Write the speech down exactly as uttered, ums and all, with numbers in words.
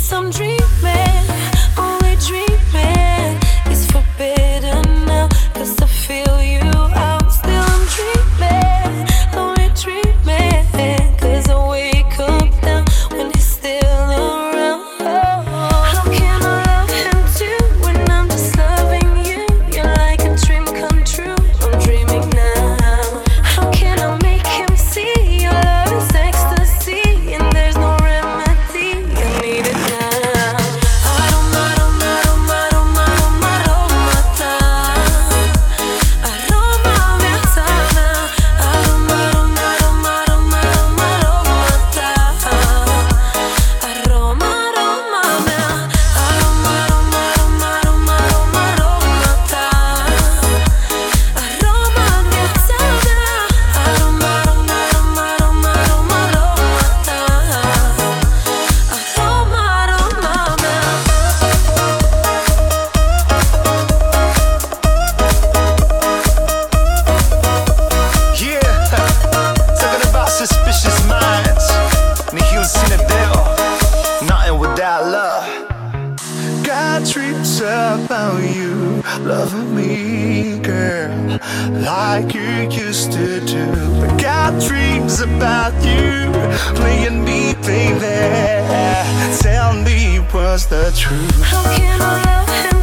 Guess I'm dreaming, only dreaming. It's forbidden now, 'cause I feel you out. Still I'm dreaming, only dreaming. 'Cause I wake up now when he's still around. How can I love him too when I'm just loving you? You're like a dream come true, I'm dreaming now. How can I make him see your love is ecstasy, and there's no remedy, I need it now. Aroma, aroma, aroma, aroma, aroma, aroma, aroma viața mea. Aroma, aroma, aroma, aroma, aroma, aroma, aroma mea. Aroma, aroma, aroma, aroma, aroma, aroma ta. Aroma viața mea. Aroma, aroma, aroma, aroma, aroma, aroma ta. Aroma, aroma mea. Yeah, talking about suspicious minds. Nihil sine deo, nothing without love. Got dreams about you, loving me, girl, like you used to do. But got dreams about you, playing me, baby. Tell me what's the truth. How can I love him